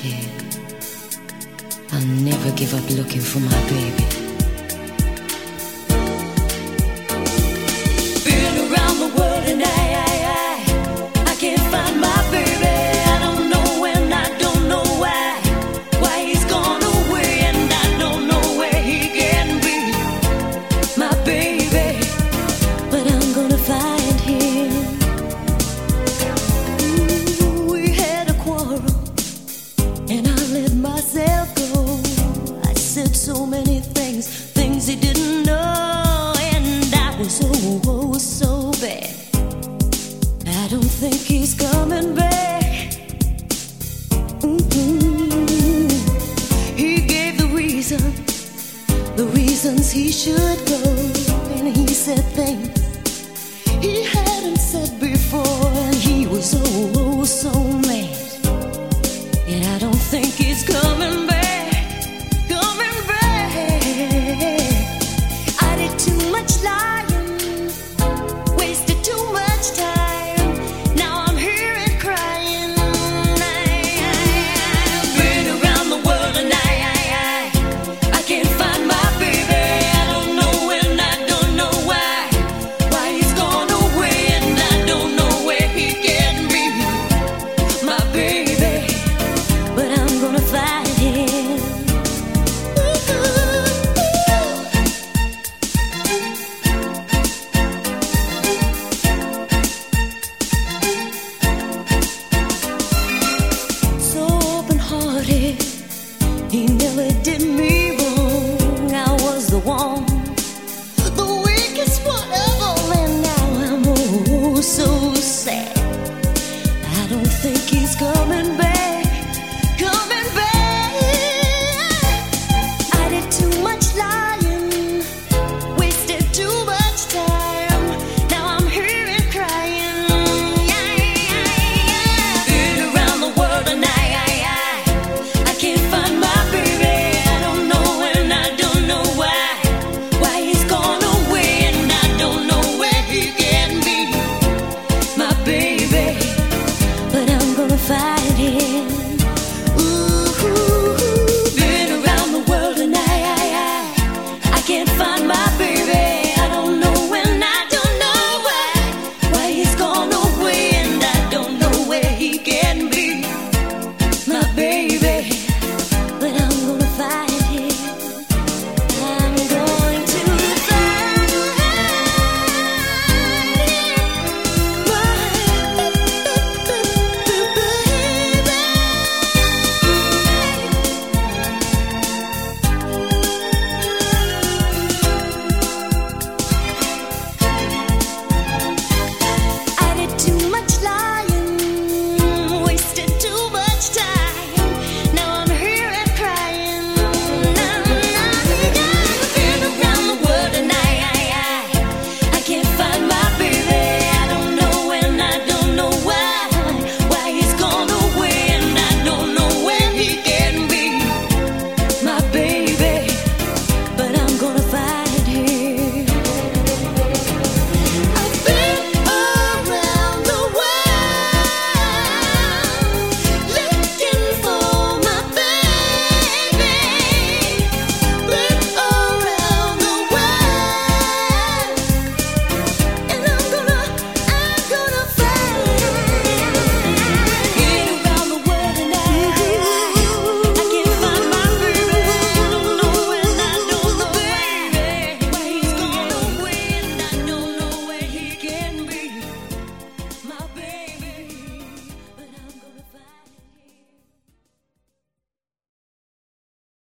here. I'll never give up looking for my baby. Been around the world and I can't find my baby. I don't know and I don't know why he's gone away, and I don't know where he can be, my baby. But I'm gonna find him. Ooh, we had a quarrel and I let myself go. I said so many things he didn't know, and I was so bad. I don't think he's coming back. He gave the reasons he should go, and he said things he hadn't said before, and he was so